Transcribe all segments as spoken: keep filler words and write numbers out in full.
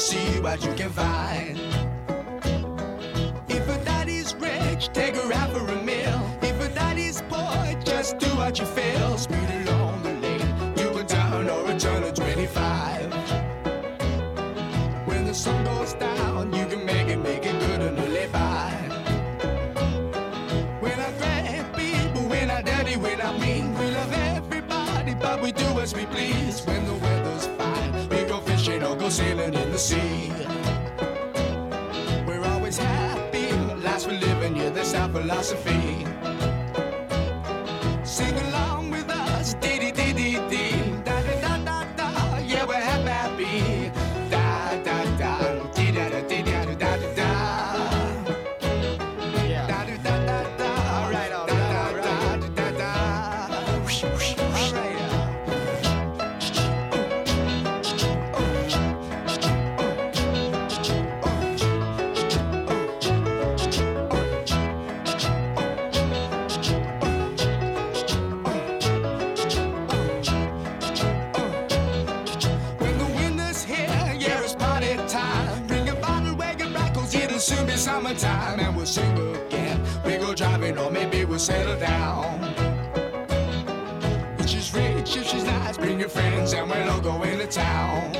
see what you can find. If a daddy's rich, take her out for a meal. If a daddy's poor, just do what you feel. Speed along the lane, you can turn or return at twenty-five. When the sun goes down, you can make it, make it good and live by. When I grab people, when I dirty, when I mean, we love everybody, but we do as we please. When the weather's fine, we go fishing or go sailing in the sea. We're always happy, lives we live in, yeah, that's our philosophy. Sing along with us, dee dee dee dee dee, da da da da da, yeah, we're happy, da da da, dee da da dee da da da da da, yeah, da da da da da, all right, all right, all right, da da da, all right. Soon be summertime and we'll sing again. We go driving or maybe we'll settle down. If she's rich, if she's nice, bring your friends and we'll all go into town.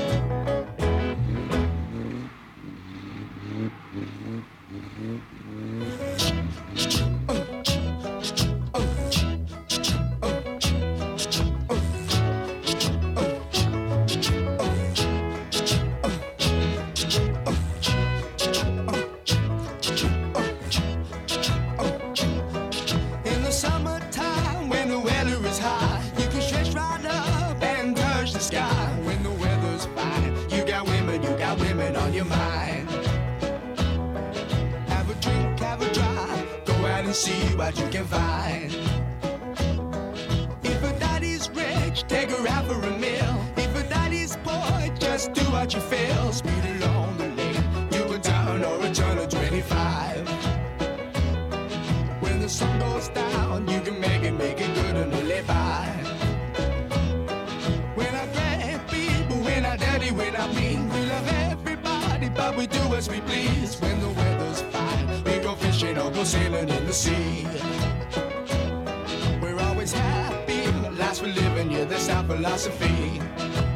See what you can find. If a daddy's rich, take her out for a meal. If a daddy's poor, just do what you feel. Speed along the lane, you can turn or return at twenty-five. When the sun goes down, you can make it, make it good and live by. When I grab people, when I dirty, when I mean, we love everybody, but we do as we please. When the weather's fine, we go fishing or go sailing in the sea. We're always happy, lives we live in, yeah, that's our philosophy.